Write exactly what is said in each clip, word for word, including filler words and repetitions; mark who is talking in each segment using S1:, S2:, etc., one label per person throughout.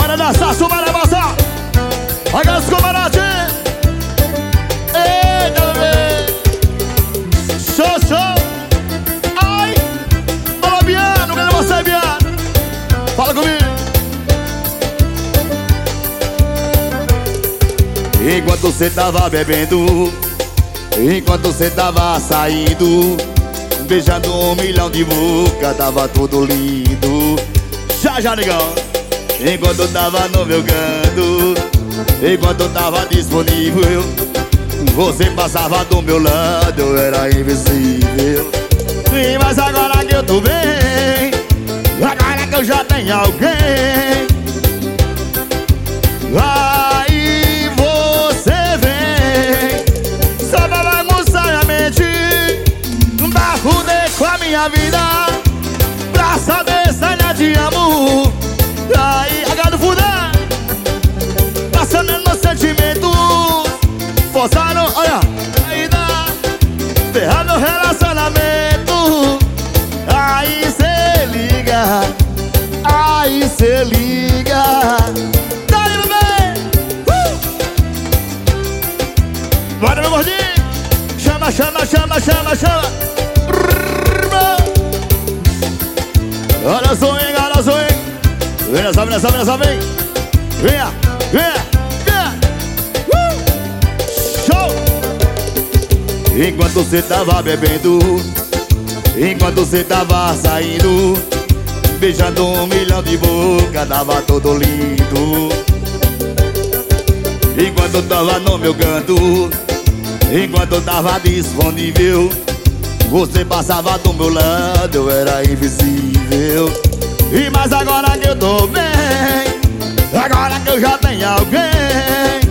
S1: Bora dançar, suba na moça. Olha os camarotes. Eita, bebê. Show, show. Ai. Fala, Biano, cadê você, Biano? Fala comigo. Enquanto você tava bebendo, enquanto você tava saindo, beijando um milhão de boca, tava tudo lindo. Já, já, negão. Enquanto eu tava no meu canto, enquanto eu tava disponível, você passava do meu lado, eu era invisível. E mas agora que eu tô bem, agora que eu já tenho alguém, aí você vem só pra bagunçar minha mente, pra fuder com a minha vida, pra saber se ainda te amo. Aí, agora fuder, passando meus sentimentos, forçaram, olha, ainda ferrando o relacionamento. Aí cê liga, aí cê liga. Dá-lhe, bebê! Uh! Bora, meu gordinho! Chama, chama, chama, chama, chama! Olha só, hein, olha só, hein! Venha só, venha só, venha só, vem! Venha, venha, venha! Uh! Show! Enquanto você tava bebendo, enquanto você tava saindo, beijando um milhão de boca, tava todo lindo. Enquanto eu tava no meu canto, enquanto eu tava disponível, você passava do meu lado, eu era invisível. E mas agora que eu tô bem, agora que eu já tenho alguém,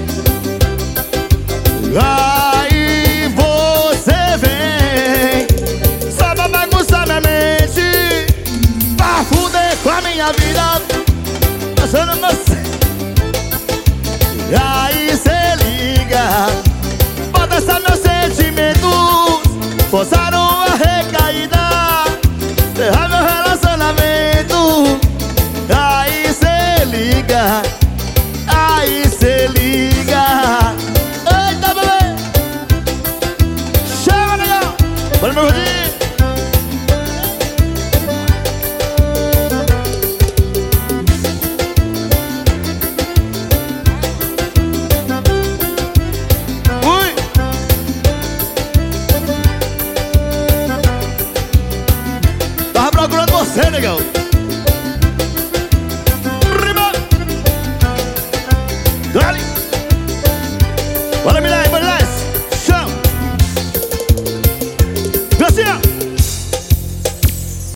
S1: aí você vem só pra bagunçar minha mente, pra fuder com a minha vida, passando você. Aí cê liga, bota essa meus sentimentos, forçaram a recaída, ferrar meu relacionamento. Aí cê liga, aí cê liga. Eita, bebê! Chama, negão! Bora, meu gordinho! Ui! Tava procurando você, negão! Dale! Bora, Milés, bora, Milés! Chama! Vem assim, ó!